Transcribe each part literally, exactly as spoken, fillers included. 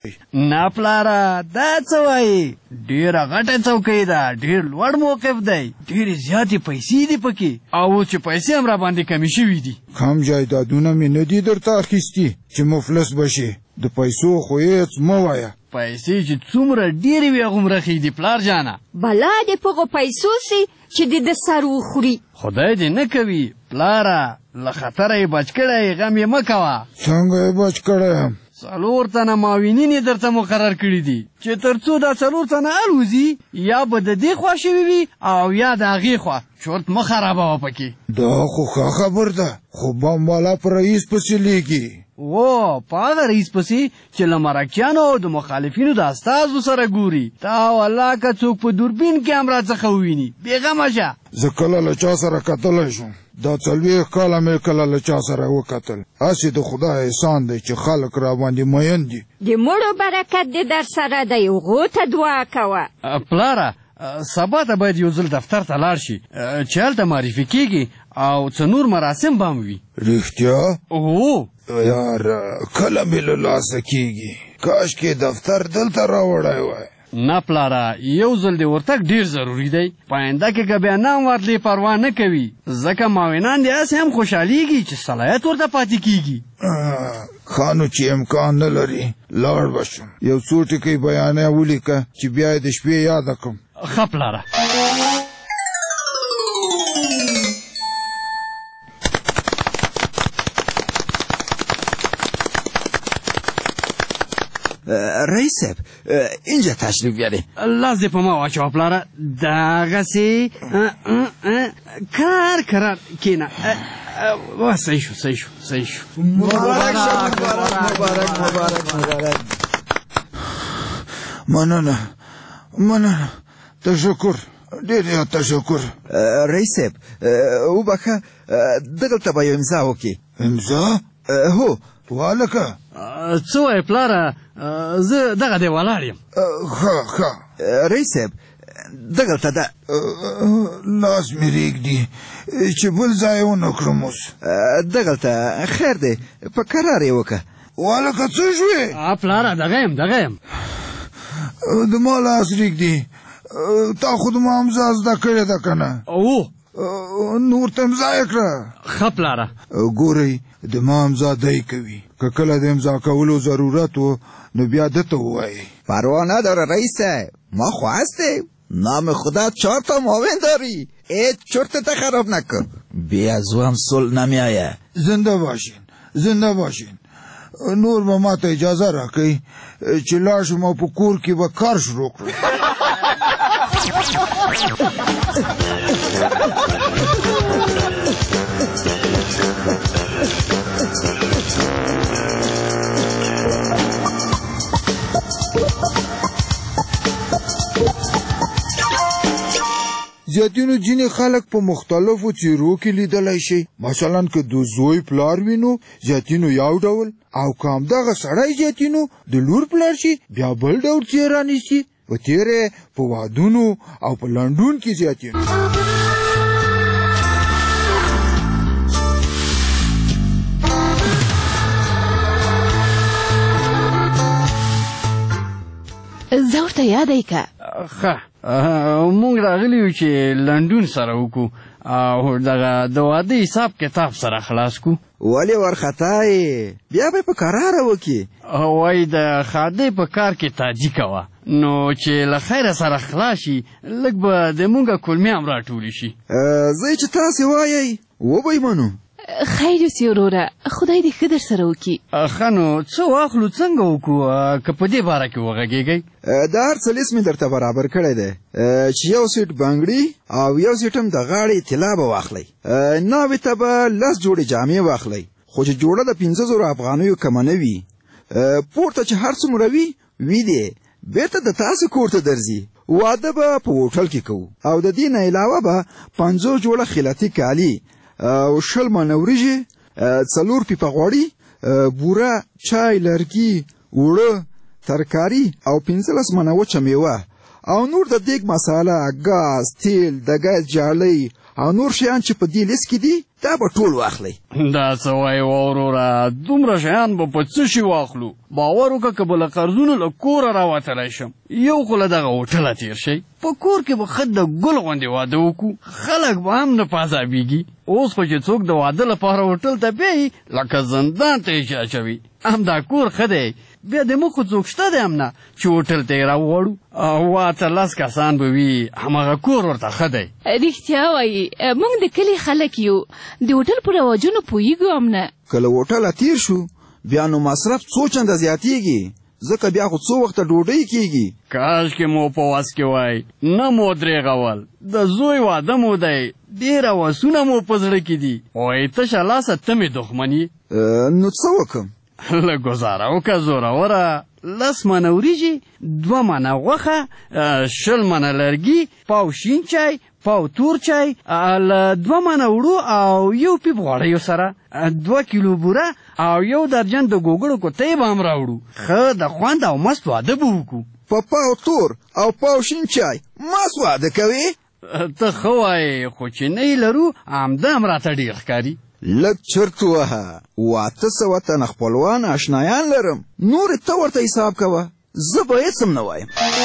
نه پلاره دا څه وایي ډېره غټه چوکۍ ده ډېر لوړ موقف دی ډېرې زیاتې پیسې دي پکې او اوس چې پیسې هم راباندې کمې شوي دي کم جایدادونه مې نه دي درته اخیستي چې مفلس بشي د پیسو خو هېڅ مه وایه پیسې چې څومره ډېرې وي هغومره ښې دي پلار جانه بلا دې په هغو پیسو سي چې د ده سر وخوري خدای دې نه کوي پلاره له خطره یې بچ کړی غم یې مه کوه څنګه یې بچ کړی یم څلور تنه معاونین یې درته مقرر کړي دي چې تر څو دا څلور تنه الوځي یا به د دې خوا شوي وي او یا د هغې خوا چورت مه خرابوه پکې دا خو ښه خبر ده خو بم والا په رئیس پسې لیږي و په هغه رئیس پسې چې له مرکیانو او د مخالفینو د استازو سره ګوري تا والله که څوک په دوربین کې هم راڅخه وویني بېغمه شه زه کله له چا سره کتلی شم دا څلوېښت کاله مې کله له چا سره وکتل هسې د خدای احسان دی چې خلک راباندې مین دي د مړو برکت دې در سره دی هغو ته دعا کوه پلاره سبا ته باید یو ځل دفتر ته لاړ شي چې هلته معرفي کېږي او څه نور مراسم به هم وي رښتیا هو یار کله مې له لاسه کېږي کاشکې دفتر دلته راوړی وای نه پلاره یو ځل د ورتګ ډېر ضروري دی په آینده کې که بیا نه هم ورتلې پروا نه کوي ځکه معاونان دې هسې هم خوشحالېږي چې صلاحیت ورته پاتې کېږي ښه نو چې امکان نه لري لاړ به شم یو څو ټکۍ بیانیه ولیکه چې بیا یې د شپې یاده کړم ښه پلاره رئیس صاحب اینجا تشریف بیارین لاس دې په ما واچوه پلاره دغسې کرار کرار کښېنه صحیح شو صحیح شو صحیح شو مبارک مبارک مبارک مبارک مبارک مننه مننه تشکر ډېر زیات تشکر رئیس صاحب وبخښه دغلته به یو امضا وکړي امضا هو والکه څه وایې پلاره زه دغه دی ولاړ یم ښه ښه رئیس صاحب دغلته ده لاس مې رېږدي چې بل ځای ونه کړم اوس دغلته خیر دی په کرار یې وکړه والکه څه شوې پلاره دغه یم دغه یم د ما لاس رېږدي تا خو د ما امضا زده کړې ده که نه او نو ورته امضا یې کړه ښه پلاره ګورئ د ما امضا دی کوي که کله د امضا کولو ضرورت و نو بیا ده ته ووایي پروا نداره رئیس صاحب ما خو هستیم نام خدا چهار تا معاون داری هیچ چرتت خراب نکن بی از او هم صلح نمیایه زنده باشین زنده باشین نور به ما ته اجازه راکئ چې لاړ شم او په کور کې به کار شروع کړم زیاتینو ځینې خلک په مختلفو څیرو کې لیدلی شي مثلا که د زوی پلار وي نو زیاتینو یو ډول او که همدغه سړی زیاتینو د لور پلار شي بیا بل ډول څیره نیسي په تیره په وادونو او په لنډون کې زیاتینو زه ورته یادی که ښه مونږ راغلي یو چې لنډون سره وکړو او دغه د واده حساب کتاب سره خلاص کړو ولې ورخطا یې بیا به په کراره وکړي وایي د خادۍ په کار کې تاجي کوه نو چې له خیره سره خلاص شي لږ به د مونږه کلمې هم راټولې شي زه چې تاسې وایئ وبه یې منو خیر اوسې وروره خدای دې ښه در سره وکړي ښه نو څه واخلو څنګه وکړو که په دې باره کې وغږېږئ د هر څه لیست مې درته برابر کړی دی چې یو سیټ بنګړي او یو سیټ هم د غاړې طلا به واخلئ ناوې ته به لس جوړې جامې واخلئ خو چې جوړه د پنځه زرو افغانیو کمه نه وي پورته چې هر څومره وي وي دی بېرته د تاسو کور ته درځي واده به په هوټل کې کوو او د دې نه علاوه به پنځوس جوړه خیلاتي کالي او شل منه وریجې څلور پیپه غوړي بوره چای لرګي اوړه ترکاري او پنځلس منه وچه میوه او نور د دیګ مساله ګاز تیل د ګاز جالۍ او نور شیان چې په دې لیست کې دي دا به ټول واخلئ. دا څه وایې وروره، دومره شیان به په څه شي واخلو؟ باور وکړه که به له قرضونو له کوره راوتلی شم، یو خو له دغه هوټله تېر شئ، په کور کې به ښه د ګل غوندې واده وکړو، خلک به هم نه پازابېږي. اوس خو چې څوک د واده لپاره هوټل ته بیایي لکه زندان ته یې اچوي. همدا کور ښه دی، بیا د موږ خو څوک شته دی هم نه چې هوټل ته یې راوغواړو. اوه اتلس کسان به وي، همغه کور ورته ښه دی. رښتیا وایي، موږ د کلي خلک یو، د هوټل په رواجونو پوهېږو هم نه. که له هوټله تېر شو بیا نو مصرف څو چنده زیاتېږي، ځکه بیا خو څو وخته ډوډۍ کېږي. کاشکې مو په وس کې وای، نه مو درېغول. د زوی واده مو دی، ډېر هوسونه مو په زړه کې دي، وایي تشه لاسه ته مې دښمن یې. نو څه وکړم؟ له ګزاره وکړه زوروره، لس منه وریجې، دوه منه غوښه، شل منه لرګي، پاو شین چای، پاو تور چای، له دوه منه وړو او یو پیپ غوړیو سره، دوه کیلو بوره او یو درجن د ګوګړو کوتۍ به هم راوړو. ښه د خوند او مست واده به وکړو. په پاو تور او پاو شین چای مست واده کوې؟ ته ښه وایې، خو چې نه یې لرو همدا هم راته ډېر ښکاري. لږ چرت وهه، واته سوه تنه خپلوان اشنایان لرم، نور ته ورته حساب کوه، زه به هېڅ هم نه وایم.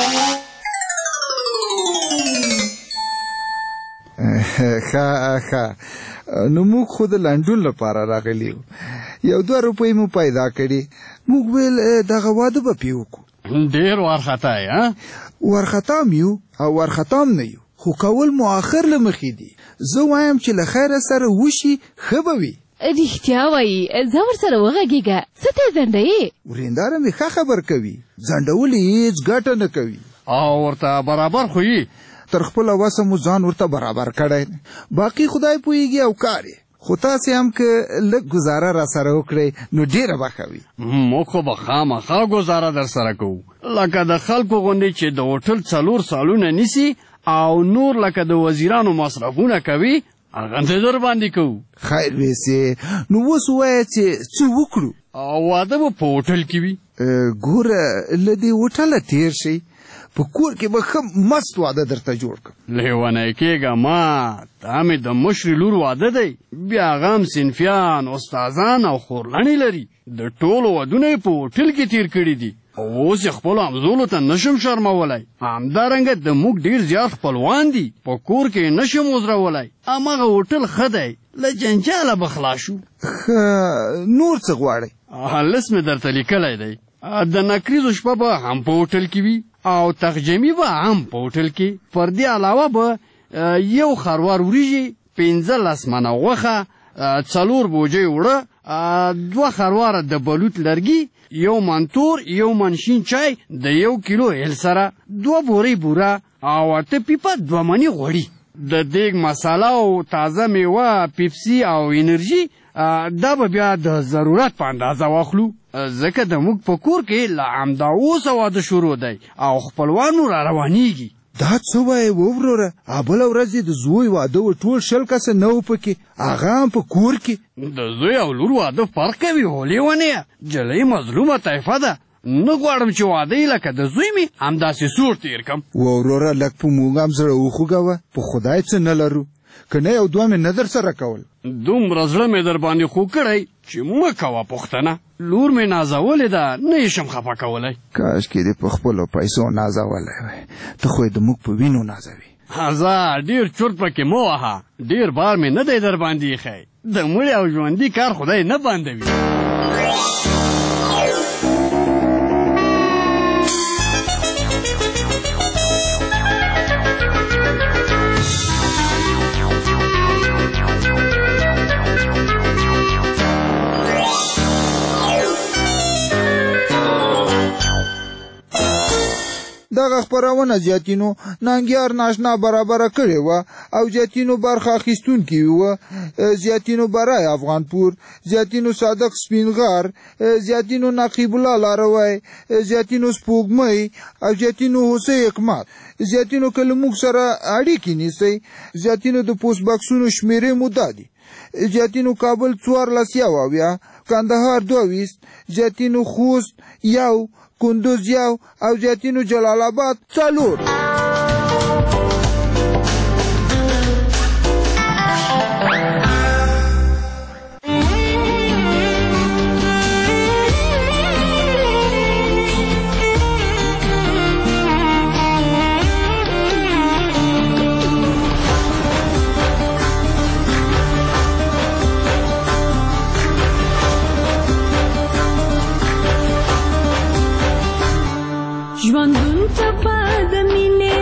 ښه ښه، نو موږ خو د لنډون لپاره راغلي یو، یو دوه روپۍ مو پیدا کړي، موږ ویل دغه واده به پې وکړو. ډېر وارخطا یې؟ وارخطا م یو او وارخطا هم نه یو، خو کول مو آخر له مخې دي. زه وایم چې له خیره سره وشي ښه به وي. رښتیا وایي، زه ورسره وغږېږه. څه ته زنډوې؟ ورېنداره مې ښه خبر کوي، زنډول یې هېڅ ګټه نه کوي او ورته برابر خو یې تر خپله وسه مو ځان ورته برابر کړی، باقي خدای پوهېږي او کار یې. خو تاسې هم که لږ ګزاره را سره وکړئ نو ډېره به ښه وي. موږ خو به خامخا ګزاره در سره کوو، لکه د خلکو غوندې چې د هوټل څلور سالونه نیسي او نور لکه د وزیرانو مصرفونه کوي، هغه ته در باندې کوو. خیر ویسې، نو اوس ووایه چې څه وکړو؟ واده به په هوټل کې وي. ګوره له دې هوټله تېر شئ، په کور کې به ښه مست واده درته جوړ کړم. لیونی کېږه ما، دا مې د مشرې لور واده دی، بیا هغه هم صنفیان، استادان او خورلڼې لري. د ټولو ودونه یې په هوټل کې تېر کړي دي، اوس یې خپلو همزولو ته نشم شرمولی. همدارنګه د موږ ډېر زیات خپلوان دي، په کور کې یې نشم وزرولی. هماغه هوټل ښه دی، له جنجاله به خلاص شو. ښه، نور څه غواړئ؟ لس مې درته لیکلی دی. د نکریزو شپه به هم په هوټل کې وي او تخجمي به هم په هوټل کې. پر دې علاوه به یو خروار وریجې، پنځلس منه غوښه، څلور بوجۍ اوړه، دوه خرواره د بلوط لرګي، یو منتور، یو منشین چای د یو کیلو هل سره، دوه بورې بوره او اته پیپه دوه مني غوړي. د دیګ مساله او تازه میوه، پیپسي او انرژي دا به بیا د ضرورت په اندازه واخلو، ځکه د موږ په کور کې له همدا اوسه واده شروع دی او خپلوانو را روانېږي. دا څه وایې وروره؟ بله ورځ یې د زوی واده و، ټول شل کسه نه و پکې، هغه هم په کور کې. د زوی او لور واده فرق کوي هو لیونیه، جلۍ مظلومه طایفه ده. نه غواړم چې واده یې لکه د زوی مې همداسې سور تېر کړم. وروره لږ په موږ هم زړه وخوږوه، په خدای څه نه لرو، که نه یو دوه مې نه در سره کول. دومره زړه مې در باندې خو کړی چې مه کوه پوښتنه. لور مې نازولې ده، نه یې شم خفه کولی. کاشکې دې په خپلو پیسو نازولی وی، ته خو یې د موږ په وینو نازوي. ځه ډېر چورت پکې مه وهه، ډېر بار مې نه دی در باندې ایښی. د مړي او ژوندي کار خدای نه بندوي. دغه خپرونه زیاتینو ننګیار ناشنا برابره کړې وه او زیاتینو برخه اخیستونکي وه. زیاتینو برای افغانپور، زیاتینو صادق سپینغر، زیاتینو نقیب الله لاروی، زیاتینو سپوږمۍ او زیاتینو حسین حکمت. زیاتینو که له موږ سره اړیکې نیسئ، زیاتینو د پوسټ بکسونو شمېرې مو دا دي: زیاتینو کابل څوارلس یو اویا، کندهار دوه ویشت، زیاتینو خوست یو، کندوز یو او زیاتینو جلال آباد څلور. ژوندون ته په د مینې